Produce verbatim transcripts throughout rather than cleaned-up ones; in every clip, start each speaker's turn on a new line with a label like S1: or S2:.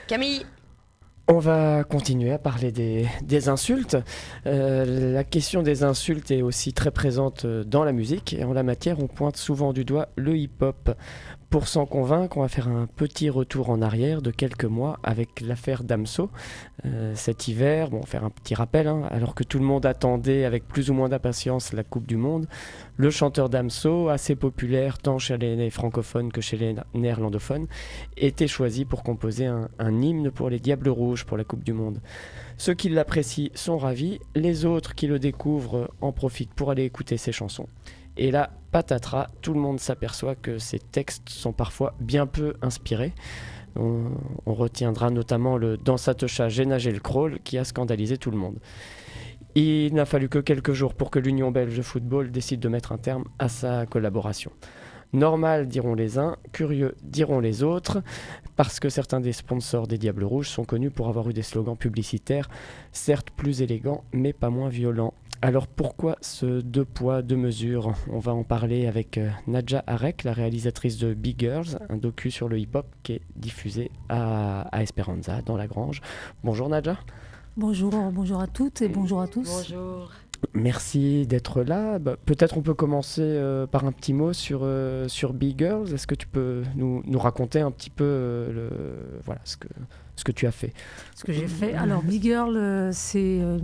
S1: Camille.
S2: On va continuer à parler des, des insultes. Euh, la question des insultes est aussi très présente dans la musique et en la matière, on pointe souvent du doigt le hip-hop. Pour s'en convaincre, on va faire un petit retour en arrière de quelques mois avec l'affaire Damso. Euh, cet hiver, bon, faire un petit rappel, hein, alors que tout le monde attendait avec plus ou moins d'impatience la Coupe du Monde, le chanteur Damso, assez populaire tant chez les francophones que chez les néerlandophones, était choisi pour composer un, un hymne pour les Diables Rouges pour la Coupe du Monde. Ceux qui l'apprécient sont ravis, les autres qui le découvrent en profitent pour aller écouter ses chansons. Et là, patatras, tout le monde s'aperçoit que ces textes sont parfois bien peu inspirés. On, on retiendra notamment le « Dans sa techa, j'ai nagé le crawl » qui a scandalisé tout le monde. Il n'a fallu que quelques jours pour que l'Union belge de football décide de mettre un terme à sa collaboration. Normal, diront les uns, curieux, diront les autres, parce que certains des sponsors des Diables Rouges sont connus pour avoir eu des slogans publicitaires, certes plus élégants, mais pas moins violents. Alors pourquoi ce deux poids, deux mesures ? On va en parler avec euh, Nadja Arek, la réalisatrice de Big Girls, un docu sur le hip-hop qui est diffusé à, à Esperanza, dans la Grange. Bonjour Nadja.
S3: Bonjour, bonjour à toutes et bonjour à tous.
S1: Bonjour.
S2: Merci d'être là. Bah, peut-être on peut commencer euh, par un petit mot sur, euh, sur Big Girls. Est-ce que tu peux nous, nous raconter un petit peu euh, le, voilà, ce, que, ce que tu as fait ?
S3: Ce que j'ai fait. Alors, Big Girl, euh, c'est, euh,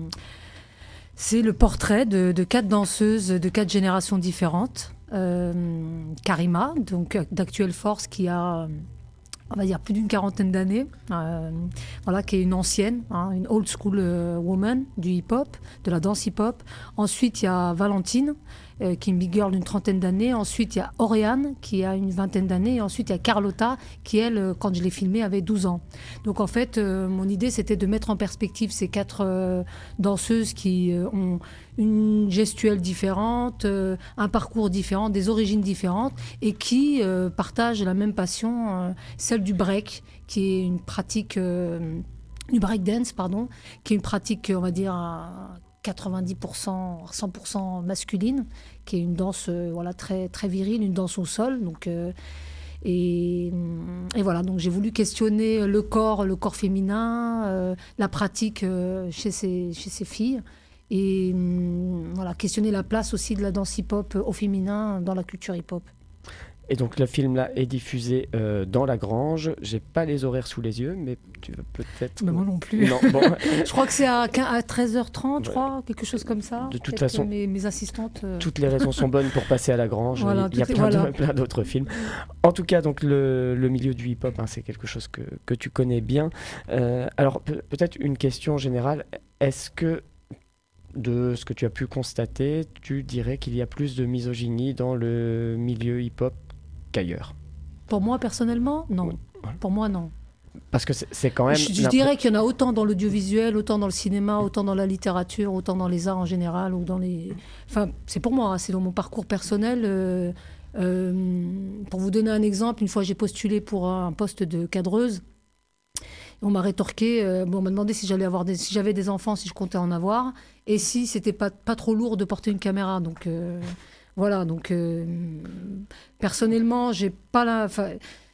S3: c'est le portrait de, de quatre danseuses de quatre générations différentes. Euh, Karima, donc d'Actuelle Force, qui a... on va dire plus d'une quarantaine d'années, euh, voilà, qui est une ancienne, hein, une old school euh, woman du hip-hop, de la danse hip-hop. Ensuite, il y a Valentine, euh, qui est une big girl d'une trentaine d'années. Ensuite, il y a Oriane, qui a une vingtaine d'années. Et ensuite, il y a Carlotta, qui, elle, euh, quand je l'ai filmée, avait douze ans. Donc, en fait, euh, mon idée, c'était de mettre en perspective ces quatre euh, danseuses qui euh, ont une gestuelle différente, euh, un parcours différent, des origines différentes, et qui euh, partagent la même passion, euh, celle du break, qui est une pratique, euh, du breakdance, pardon, qui est une pratique, on va dire, à quatre-vingt-dix pour cent, cent pour cent masculine, qui est une danse euh, voilà, très, très virile, une danse au sol. Donc, euh, et, et voilà, donc j'ai voulu questionner le corps, le corps féminin, euh, la pratique euh, chez, ces, chez ces filles. Et hum, voilà, questionner la place aussi de la danse hip-hop au féminin dans la culture hip-hop.
S2: Et donc le film là est diffusé euh, dans la Grange. J'ai pas les horaires sous les yeux, mais tu vas peut-être.
S3: Mais moi non plus.
S2: Non, bon.
S3: Je crois que c'est à, à treize heures trente, je
S2: Ouais.
S3: crois, quelque chose comme ça.
S2: De toute
S3: Peut-être
S2: façon,
S3: que mes, mes assistantes. euh,
S2: toutes les raisons sont bonnes pour passer à la Grange.
S3: Voilà,
S2: Il y a
S3: toutes les-
S2: plein, de-
S3: voilà.
S2: plein d'autres films. En tout cas, donc le, le milieu du hip-hop, hein, c'est quelque chose que, que tu connais bien. Euh, alors pe- peut-être une question générale. Est-ce que de ce que tu as pu constater, tu dirais qu'il y a plus de misogynie dans le milieu hip-hop qu'ailleurs ?
S3: Pour moi, personnellement, non.
S2: Oui, voilà.
S3: Pour moi, non.
S2: Parce que c'est, c'est quand même.
S3: Je, je
S2: l'impr-
S3: dirais qu'il y en a autant dans l'audiovisuel, autant dans le cinéma, autant dans la littérature, autant dans les arts en général, ou dans les... Enfin, c'est pour moi, hein, c'est dans mon parcours personnel. euh, euh, pour vous donner un exemple, une fois j'ai postulé pour un poste de cadreuse. On m'a rétorqué, euh, bon, on m'a demandé si j'allais avoir des, si j'avais des enfants, si je comptais en avoir, et si c'était pas, pas trop lourd de porter une caméra. Donc euh, voilà, donc euh, personnellement, j'ai pas la... enfin,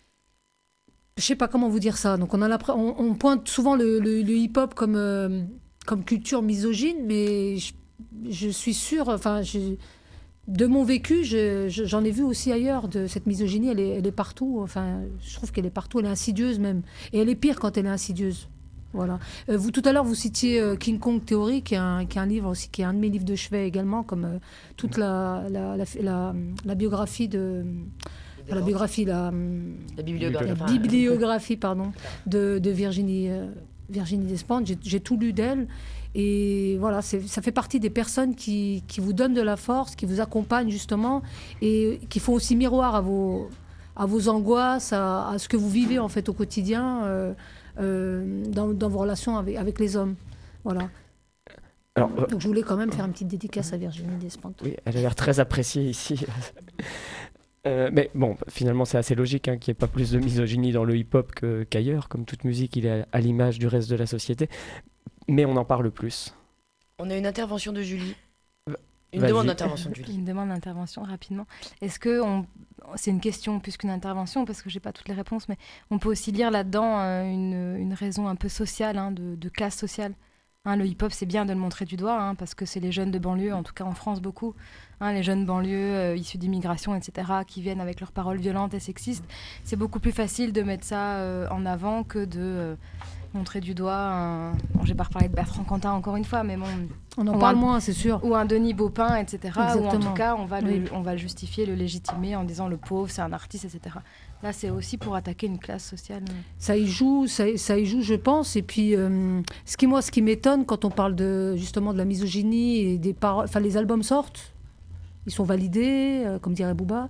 S3: je sais pas comment vous dire ça. Donc on, a l'impression- on, on pointe souvent le, le- le hip-hop comme, euh, comme culture misogyne, mais je, je suis sûre, enfin, je- de mon vécu, je- je- j'en ai vu aussi ailleurs. De cette misogynie, elle est, elle est partout. Enfin, je trouve qu'elle est partout. Elle est insidieuse même, et elle est pire quand elle est insidieuse. Voilà. Euh, vous tout à l'heure, vous citiez euh, King Kong Theory, qui est, un, qui est un livre aussi, qui est un de mes livres de chevet également, comme euh, toute la, la, la, la- la biographie de la biographie, la,
S1: La bibliographie.
S3: la
S1: enfin,
S3: bibliographie pardon, de, de Virginie, euh, Virginie Despentes. J'ai, j'ai tout lu d'elle. Et voilà, c'est, ça fait partie des personnes qui, qui vous donnent de la force, qui vous accompagnent justement, et qui font aussi miroir à vos, à vos angoisses, à, à ce que vous vivez en fait au quotidien, euh, euh, dans, dans vos relations avec, avec les hommes. Voilà.
S2: Alors, euh,
S3: Donc je voulais quand même faire une petite dédicace à Virginie Despentes.
S2: oui, elle a l'air très appréciée ici. Euh, mais bon, finalement, c'est assez logique hein, qu'il n'y ait pas plus de misogynie dans le hip-hop que- qu'ailleurs. Comme toute musique, il est à l'image du reste de la société. Mais on en parle plus.
S1: On a une intervention de Julie. Une
S2: Vas-y.
S1: demande d'intervention de Julie.
S4: Une demande d'intervention rapidement. Est-ce que on... c'est une question plus qu'une intervention parce que j'ai pas toutes les réponses, mais on peut aussi lire là-dedans euh, une, une raison un peu sociale, hein, de, de classe sociale. Hein, le hip-hop, c'est bien de le montrer du doigt, hein, parce que c'est les jeunes de banlieue, en tout cas en France beaucoup, hein, les jeunes banlieues euh, issus d'immigration, et cetera, qui viennent avec leurs paroles violentes et sexistes. C'est beaucoup plus facile de mettre ça euh, en avant que de euh, montrer du doigt. Un... Bon, j'ai pas reparlé de Bertrand Cantat encore une fois, mais bon.
S3: On en
S4: Ou
S3: parle
S4: un-
S3: moins, c'est sûr.
S4: Ou un Denis Baupin, et cetera. Ou en
S3: Exactement.
S4: tout cas, on va, le,
S3: Oui.
S4: on va le justifier, le légitimer en disant le pauvre, c'est un artiste, et cetera. Là, c'est aussi pour attaquer une classe sociale.
S3: Ça y joue, ça, ça y joue, je pense. Et puis, euh, ce qui moi, ce qui m'étonne quand on parle de justement de la misogynie et des paroles, enfin, les albums sortent, ils sont validés, euh, comme dirait Booba,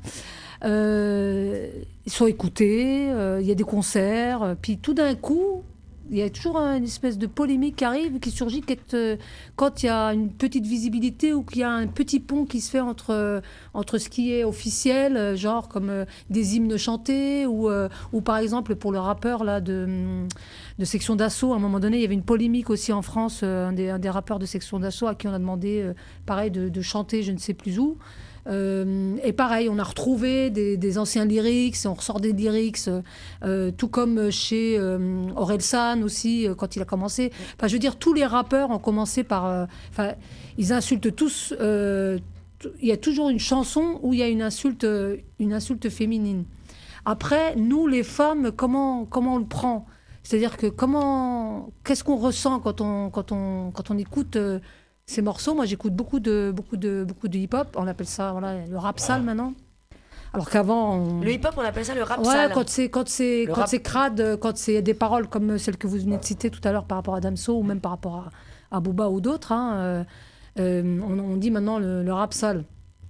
S3: euh, ils sont écoutés, euh, il y a des concerts, euh, puis tout d'un coup. Il y a toujours une espèce de polémique qui arrive, qui surgit quand, euh, quand il y a une petite visibilité ou qu'il y a un petit pont qui se fait entre, euh, entre ce qui est officiel, euh, genre comme euh, des hymnes chantés, ou, euh, ou par exemple pour le rappeur là, de, de Section d'Assaut, à un moment donné, il y avait une polémique aussi en France, euh, un, des, un des rappeurs de Section d'Assaut à qui on a demandé, euh, pareil, de, de chanter je ne sais plus où. Euh, et pareil, on a retrouvé des, des anciens lyrics, on ressort des lyrics, euh, tout comme chez euh, Orelsan aussi, euh, quand il a commencé. Enfin, je veux dire, tous les rappeurs ont commencé par... euh, Enfin, ils insultent tous... euh, t- il y a toujours une chanson où il y a une insulte, euh, une insulte féminine. Après, nous, les femmes, comment, comment on le prend ? C'est-à-dire que comment... Qu'est-ce qu'on ressent quand on, quand on, quand on écoute... euh, ces morceaux, moi j'écoute beaucoup de, beaucoup de, beaucoup de hip-hop, on appelle ça voilà, le rap sale maintenant. Alors qu'avant. On...
S1: Le hip-hop, on appelle ça le rap
S3: ouais,
S1: sale.
S3: quand c'est, quand c'est,
S1: Le
S3: quand
S1: rap-
S3: c'est crade, quand c'est des paroles comme celles que vous venez de citer tout à l'heure par rapport à Damso ou même par rapport à, à Booba ou d'autres, hein, euh, euh, on, on dit maintenant le, le rap sale.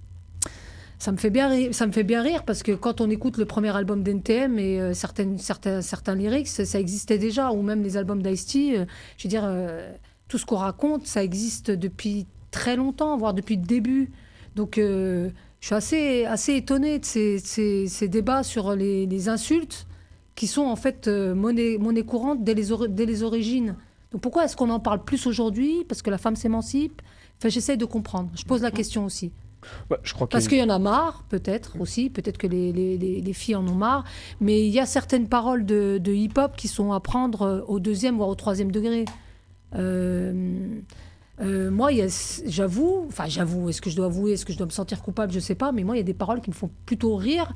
S3: Ça me fait bien rire, ça me fait bien rire parce que quand on écoute le premier album d'N T M et euh, certaines, certains, certains lyrics, ça, ça existait déjà, ou même les albums d'Ice-T, euh, je veux dire, euh, tout ce qu'on raconte, ça existe depuis très longtemps, voire depuis le début. Donc, euh, je suis assez, assez étonnée de ces, ces, ces débats sur les, les insultes qui sont en fait euh, monnaie, monnaie courante dès les, ori- dès les origines. Donc, pourquoi est-ce qu'on en parle plus aujourd'hui ? Parce que la femme s'émancipe ? Enfin, j'essaye de comprendre. Je pose la question aussi.
S2: Ouais, je crois
S3: Parce
S2: qu'il
S3: qu'il y en a marre, peut-être aussi, peut-être que les, les, les, les filles en ont marre, mais il y a certaines paroles de, de hip-hop qui sont à prendre au deuxième, voire au troisième degré. Euh, euh, moi, il y a- j'avoue, enfin j'avoue, est-ce que je dois avouer, est-ce que je dois me sentir coupable, je sais pas, mais moi, il y a des paroles qui me font plutôt rire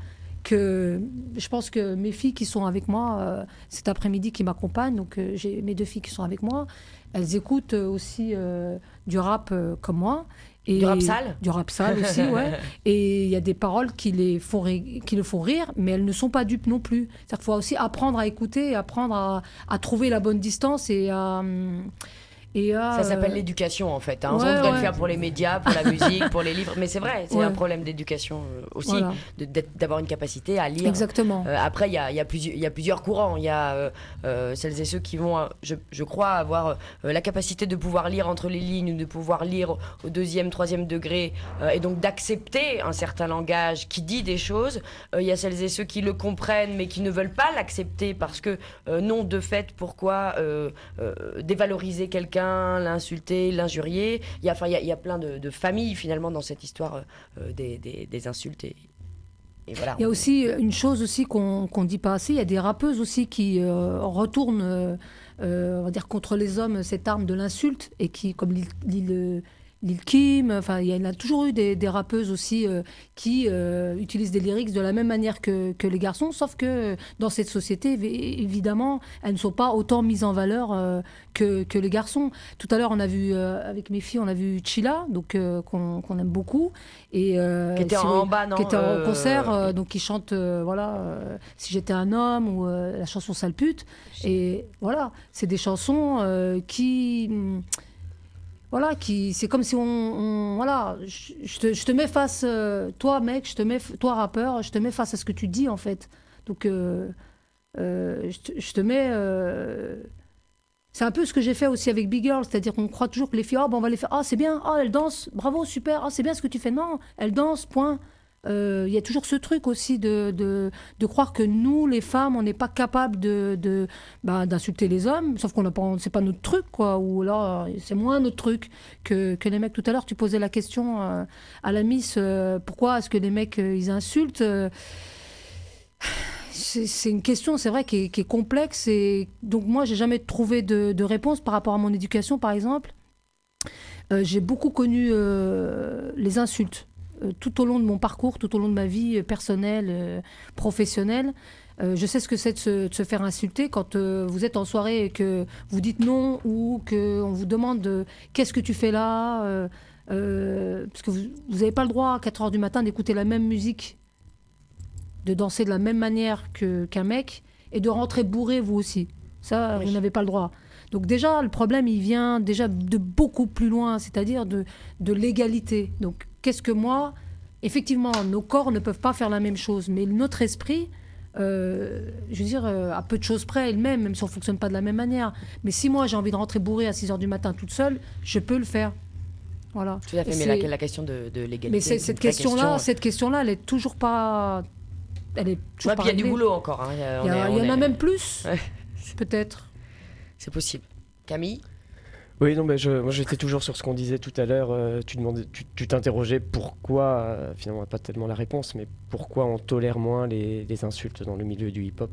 S3: que je pense que mes filles qui sont avec moi euh, cet après-midi, qui m'accompagnent, donc euh, j'ai mes deux filles qui sont avec moi, elles écoutent euh, aussi euh, du rap euh, comme moi. Et
S1: Du rap sale ?
S3: Du rap sale aussi, ouais. Et il y a des paroles qui les, font ri- qui les font rire, mais elles ne sont pas dupes non plus. C'est-à-dire qu'il faut aussi apprendre à écouter, apprendre à, à trouver la bonne distance et à... hum, Et à,
S1: Ça s'appelle
S3: euh,
S1: l'éducation en fait. Hein.
S3: ouais,
S1: on devrait
S3: ouais.
S1: le faire pour les médias, pour la musique, pour les livres. Mais c'est vrai, c'est
S3: Ouais.
S1: un problème d'éducation euh, aussi,
S3: Voilà.
S1: de- d'être- d'avoir une capacité à lire.
S3: Exactement.
S1: Euh, après, il y a, il y, a plusieurs- il y a plusieurs courants. Il y a euh, euh, celles et ceux qui vont, euh, je, je crois, avoir euh, la capacité de pouvoir lire entre les lignes, de pouvoir lire au deuxième, troisième degré, euh, et donc d'accepter un certain langage qui dit des choses. Euh, il y a celles et ceux qui le comprennent, mais qui ne veulent pas l'accepter parce que, euh, non, de fait, pourquoi euh, euh, dévaloriser quelqu'un, l'insulter, l'injurier. Il y a, enfin, il y a, il y a plein de, de familles, finalement, dans cette histoire euh, des, des, des insultes. Et, et voilà.
S3: Il y a aussi une chose aussi qu'on qu'on dit pas assez, il y a des rappeuses aussi qui euh, retournent, euh, euh, on va dire, contre les hommes cette arme de l'insulte et qui, comme Lil, Lil- Lil Kim, enfin, il y en a toujours eu des, des rappeuses aussi euh, qui euh, utilisent des lyrics de la même manière que, que les garçons, sauf que dans cette société, évi- évidemment, elles ne sont pas autant mises en valeur euh, que, que les garçons. Tout à l'heure, on a vu, euh, avec mes filles, on a vu Chilla, donc euh, qu'on qu'on aime beaucoup. Et, euh,
S1: Qui était
S3: si-
S1: en bas, non
S3: qui était en
S1: euh,
S3: concert, euh, donc qui chante, euh, voilà, euh, Si j'étais un homme, ou euh, la chanson Sale pute. Et voilà, c'est des chansons euh, qui... hum, Voilà, qui, c'est comme si on, on- voilà, je, je te, je te mets face, euh, toi mec, je te mets, toi rappeur, je te mets face à ce que tu dis en fait. Donc, euh, euh, je, te, je te mets, euh, c'est un peu ce que j'ai fait aussi avec Big Girl, c'est-à-dire qu'on croit toujours que les filles, ah ben on va les faire, ah c'est bien, ah elle danse, bravo, super, ah c'est bien ce que tu fais, non, elle danse, point. il euh, y a toujours ce truc aussi de, de, de croire que nous, les femmes, on n'est pas capables de, de, bah, d'insulter les hommes, sauf qu'on n'a pas, c'est pas notre truc, quoi, ou alors c'est moins notre truc que, que les mecs. Tout à l'heure, tu posais la question euh, à la Miss, euh, pourquoi est-ce que les mecs, euh, ils insultent euh, c'est, c'est une question, c'est vrai, qui est, qui est complexe, et donc moi, j'ai jamais trouvé de, de réponse par rapport à mon éducation, par exemple. Euh, j'ai beaucoup connu euh, les insultes. Tout au long de mon parcours, tout au long de ma vie personnelle, euh, professionnelle. Euh, je sais ce que c'est de se, de se faire insulter quand euh, vous êtes en soirée et que vous dites non ou qu'on vous demande de, qu'est-ce que tu fais là euh, euh, parce que vous n'avez pas le droit à quatre heures du matin d'écouter la même musique, de danser de la même manière que, qu'un mec et de rentrer bourré vous aussi. Ça, oui. Vous n'avez pas le droit. Donc déjà, le problème, il vient déjà de beaucoup plus loin, c'est-à-dire de, de l'égalité. Donc qu'est-ce que moi... Effectivement, nos corps ne peuvent pas faire la même chose, mais notre esprit, euh, je veux dire, euh, à peu de choses près, elle-même, même si on ne fonctionne pas de la même manière. Mais si moi, j'ai envie de rentrer bourrée à six heures du matin toute seule, je peux le faire. Voilà.
S1: Tout à fait, et mais la, la question de, de l'égalité...
S3: Mais c'est, cette, question-là, question... cette question-là, elle est toujours pas... Elle est toujours
S1: ouais, pas il y a du boulot encore. Hein.
S3: Il y, a, il y en
S1: est...
S3: a même plus,
S1: ouais.
S3: Peut-être.
S1: C'est possible. Camille ?
S2: Oui, non, mais je, moi j'étais toujours sur ce qu'on disait tout à l'heure. Euh, tu, demandais, tu, tu t'interrogeais pourquoi, euh, finalement, pas tellement la réponse, mais pourquoi on tolère moins les, les insultes dans le milieu du hip-hop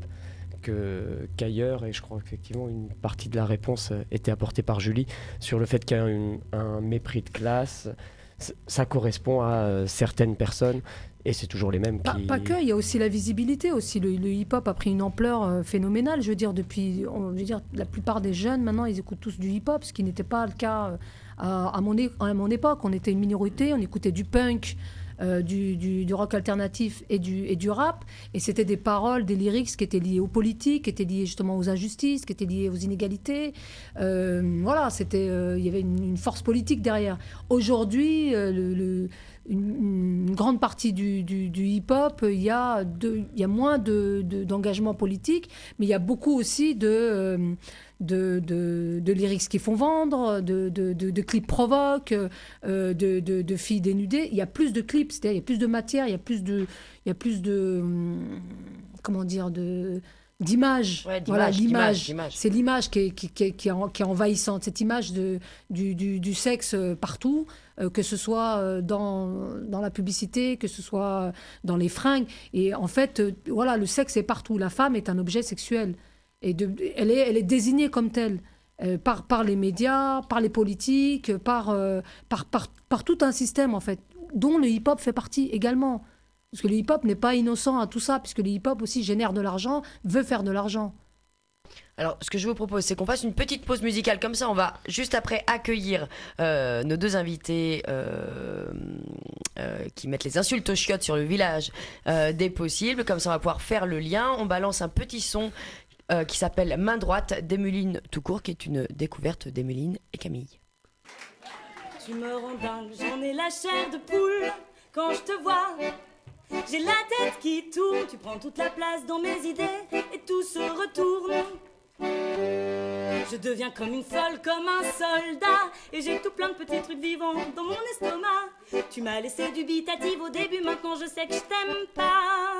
S2: que, qu'ailleurs. Et je crois qu'effectivement, une partie de la réponse était apportée par Julie sur le fait qu'il y a un, un mépris de classe. Ça correspond à euh, certaines personnes. Et c'est toujours les mêmes qui...
S3: Pas, pas que, il y a aussi la visibilité. Aussi. Le, le hip-hop a pris une ampleur euh, phénoménale. Je veux dire, depuis, on, je veux dire, la plupart des jeunes, maintenant, ils écoutent tous du hip-hop, ce qui n'était pas le cas euh, à, à, mon é- à mon époque. On était une minorité, on écoutait du punk, euh, du, du, du rock alternatif et du, et du rap. Et c'était des paroles, des lyrics qui étaient liés aux politiques, qui étaient liés justement aux injustices, qui étaient liés aux inégalités. Euh, voilà, c'était, euh, il y avait une, une force politique derrière. Aujourd'hui, euh, le... le Une, une grande partie du, du, du hip-hop, il y a, de, il y a moins de, de, d'engagement politique, mais il y a beaucoup aussi de, de, de, de lyrics qui font vendre, de, de, de, de clips provoques, euh, de, de, de filles dénudées. Il y a plus de clips, c'est-à-dire il y a plus de matière, il y a plus de... Il y a plus de comment dire de... d'image,
S1: ouais, d'image,
S3: voilà, l'image.
S1: d'image, d'image.
S3: C'est l'image qui est, qui, qui, qui, est, qui est envahissante, cette image de, du, du, du sexe partout, euh, que ce soit euh, dans, dans la publicité, que ce soit dans les fringues. Et en fait, euh, voilà, le sexe est partout. La femme est un objet sexuel. Et de, elle, est, elle est désignée comme telle. Euh, par, par les médias, par les politiques, par, euh, par, par, par tout un système, en fait, dont le hip-hop fait partie également. Parce que le hip-hop n'est pas innocent à tout ça, puisque le hip-hop aussi génère de l'argent, veut faire de l'argent.
S1: Alors, ce que je vous propose, c'est qu'on fasse une petite pause musicale. Comme ça, on va juste après accueillir euh, nos deux invités euh, euh, qui mettent les insultes aux chiottes sur le village euh, des possibles. Comme ça, on va pouvoir faire le lien. On balance un petit son euh, qui s'appelle Main droite d'Emeline tout court, qui est une découverte d'Emeline et Camille.
S5: Tu me rends dingue, j'en ai la chair de poule quand je te vois. J'ai la tête qui tourne, tu prends toute la place dans mes idées et tout se retourne. Je deviens comme une folle, comme un soldat, et j'ai tout plein de petits trucs vivants dans mon estomac. Tu m'as laissé dubitative au début, maintenant je sais que je t'aime pas.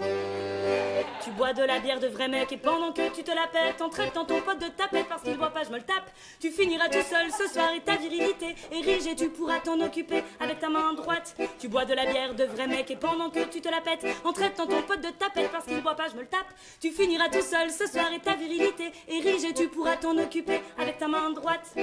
S5: Tu bois de la bière de vrai mec et pendant que tu te la pètes en traitant ton pote de tapette parce qu'il boit pas je me le tape. Tu finiras tout seul ce soir et ta virilité érige et tu pourras t'en occuper avec ta main droite. Tu bois de la bière de vrai mec et pendant que tu te la pètes en traitant ton pote de tapette parce qu'il boit pas je me le tape. Tu finiras tout seul ce soir et ta virilité érige et tu pourras t'en occuper avec ta main droite.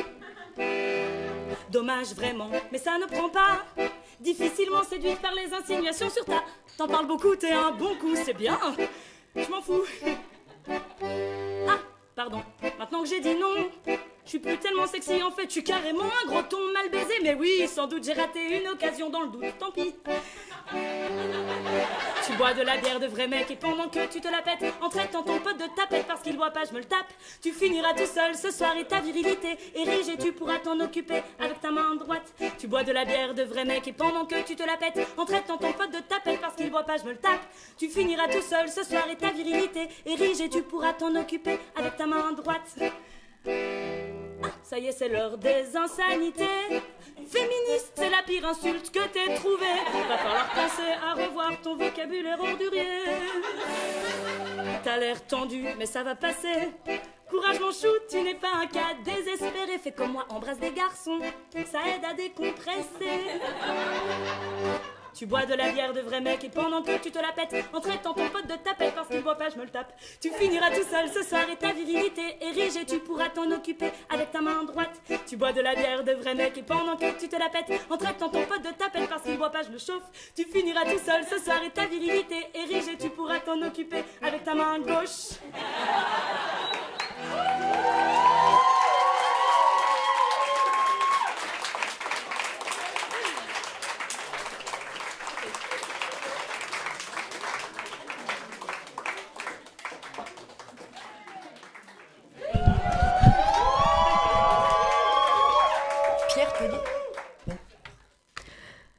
S5: Dommage vraiment, mais ça ne prend pas. Difficilement séduite par les insinuations sur ta. T'en parles beaucoup, t'es un bon coup, c'est bien. Je m'en fous. Ah, pardon, maintenant que j'ai dit non, je suis plus tellement sexy en fait, je suis carrément un gros ton mal baisé. Mais oui, sans doute j'ai raté une occasion dans le doute, tant pis. Tu bois de la bière de vrai mec et pendant que tu te la pètes en traitant ton pote de tapette parce qu'il boit pas je me le tape. Tu finiras tout seul ce soir et ta virilité érige et tu pourras t'en occuper avec ta main droite. Tu bois de la bière de vrai mec et pendant que tu te la pètes en traitant ton pote de tapette parce qu'il boit pas je me le tape. Tu finiras tout seul ce soir et ta virilité érige et tu pourras t'en occuper avec ta main droite. Ah, ça y est, c'est l'heure des insanités. Féministe, c'est la pire insulte que t'aies trouvée. Va falloir penser à revoir ton vocabulaire ordurier. T'as l'air tendu, mais ça va passer. Courage mon chou, tu n'es pas un cas désespéré. Fais comme moi, embrasse des garçons, ça aide à décompresser. Tu bois de la bière de vrai mec et pendant que tu te la pètes, en traitant ton pote de tapette parce qu'il boit pas, je me le tape. Tu finiras tout seul ce soir et ta virilité érigée, tu pourras t'en occuper avec ta main droite. Tu bois de la bière de vrai mec et pendant que tu te la pètes, en traitant ton pote de tapette parce qu'il boit pas, je le chauffe. Tu finiras tout seul ce soir et ta virilité érigée, tu pourras t'en occuper avec ta main gauche.